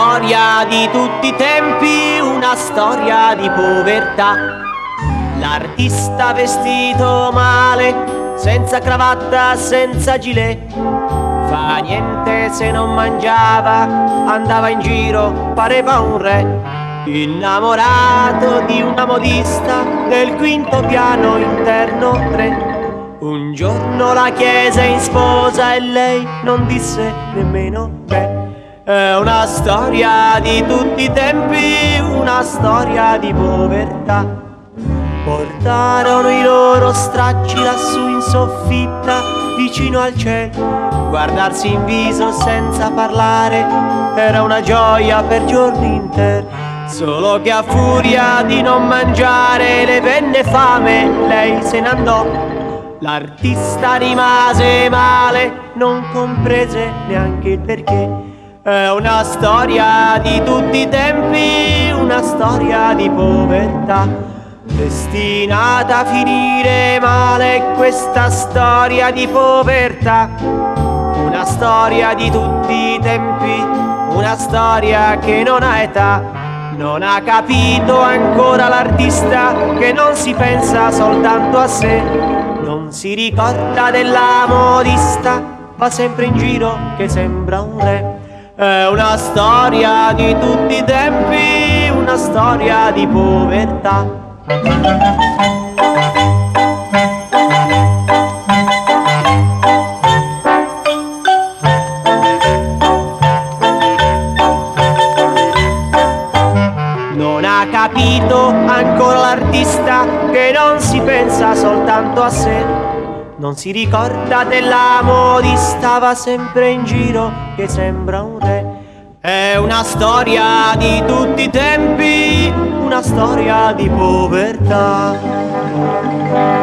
storia di tutti i tempi, una storia di povertà. L'artista vestito male, senza cravatta, senza gilet, fa niente se non mangiava, andava in giro, pareva un re. Innamorato di una modista del quinto piano interno 3. Un giorno la chiese in sposa e lei non disse nemmeno beh. È una storia di tutti i tempi, una storia di povertà. Portarono i loro stracci lassù in soffitta, vicino al cielo. Guardarsi in viso senza parlare era una gioia per giorni interi. Solo che a furia di non mangiare le venne fame, lei se ne andò. L'artista rimase male, non comprese neanche il perché. È una storia di tutti i tempi, una storia di povertà, destinata a finire male questa storia di povertà. Una storia di tutti i tempi, una storia che non ha età. Non ha capito ancora l'artista che non si pensa soltanto a sé. Non si ricorda della modista, va sempre in giro che sembra un re. È una storia di tutti i tempi, una storia di povertà. Non ha capito ancora l'artista che non si pensa soltanto a sé. Non si ricorda della modista, va sempre in giro che sembra un re. È una storia di tutti i tempi, una storia di povertà.